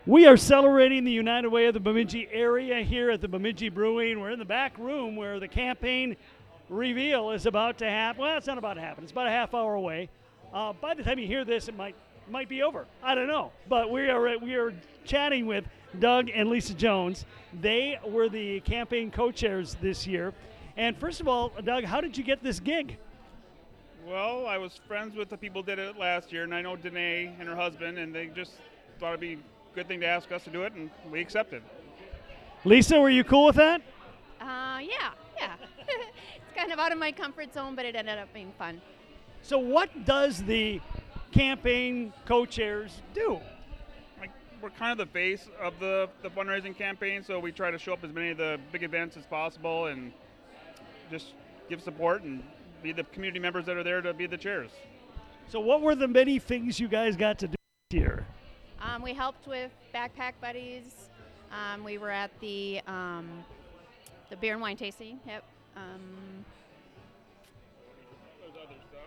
We are celebrating the United Way of the Bemidji area here at the Bemidji Brewing. We're in the back room where the campaign reveal is about to happen. Well, it's not about to happen. It's about a half hour away. By the time you hear this, it might be over. I don't know. But we are chatting with Doug and Lisa Jones. They were the campaign co-chairs this year. And first of all, Doug, how did you get this gig? Well, I was friends with the people who did it last year, and I know Danae and her husband, and they just thought it'd be a good thing to ask us to do it, and we accepted. Lisa, were you cool with that? Yeah. It's kind of out of my comfort zone, but it ended up being fun. So what does the campaign co-chairs do? We're kind of the face of the fundraising campaign, so we try to show up as many of the big events as possible and just give support and be the community members that are there to be the chairs. So what were the many things you guys got to do here? We helped with Backpack Buddies. We were at the beer and wine tasting. Yep. There's other stuff.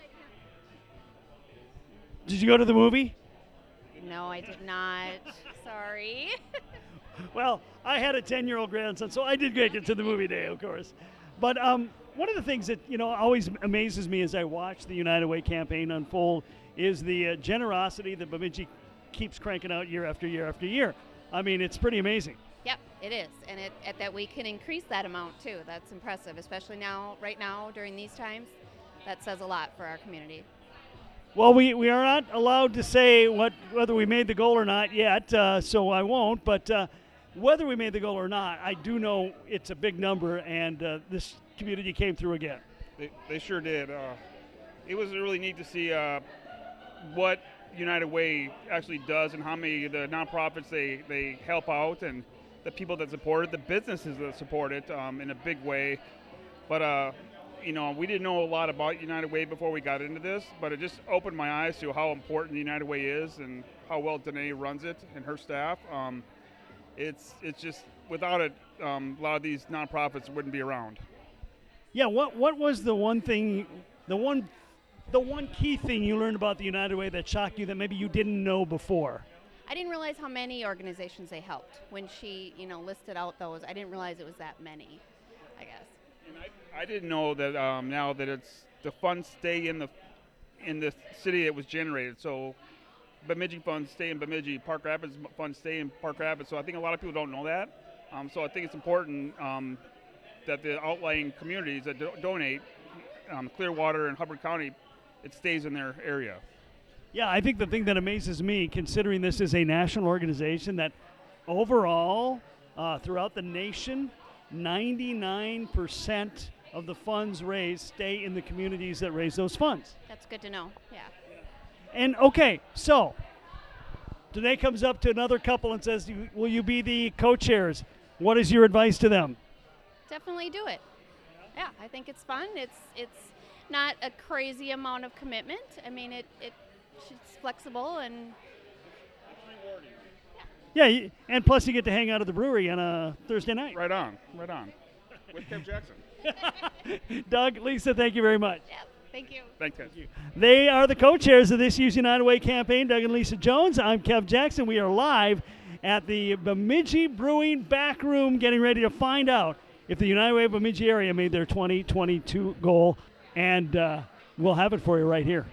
Did you go to the movie? No, I did not. Sorry. Well, I had a 10-year-old grandson, so I did make it to the movie day, of course. But one of the things that always amazes me as I watch the United Way campaign unfold is the generosity that Bemidji keeps cranking out year after year after year. I mean, it's pretty amazing. Yep, it is, and that we can increase that amount too. That's impressive, especially right now during these times. That says a lot for our community. Well, we are not allowed to say whether we made the goal or not yet, so I won't. But whether we made the goal or not, I do know it's a big number, and this community came through again. They sure did. It was really neat to see what United Way actually does and how many of the nonprofits they help out and the people that support it, the businesses that support it in a big way. But we didn't know a lot about United Way before we got into this, but it just opened my eyes to how important the United Way is and how well Danae runs it and her staff. It's just without it, a lot of these nonprofits wouldn't be around. Yeah, what was the one thing, the one key thing you learned about the United Way that shocked you that maybe you didn't know before? I didn't realize how many organizations they helped. When she, listed out those, I didn't realize it was that many, I guess. And I didn't know that now that it's the funds stay in the city it was generated. So Bemidji funds stay in Bemidji, Park Rapids funds stay in Park Rapids. So I think a lot of people don't know that. So I think it's important that the outlying communities that donate, Clearwater and Hubbard County, it stays in their area. Yeah, I think the thing that amazes me, considering this is a national organization, that overall, throughout the nation, 99% of the funds raised stay in the communities that raise those funds. That's good to know, yeah. And, okay, so today comes up to another couple and says, will you be the co-chairs? What is your advice to them? Definitely do it. Yeah, I think it's fun. It's not a crazy amount of commitment. I mean, it's flexible and yeah, and plus you get to hang out at the brewery on a Thursday night. Right on. With Kev Jackson. Doug, Lisa, thank you very much. yeah, thank you. Thanks, guys. They are the co-chairs of this year's United Way campaign, Doug and Lisa Jones. I'm Kev Jackson. We are live at the Bemidji Brewing back room getting ready to find out if the United Way of Bemidji area made their 2022 goal, and we'll have it for you right here.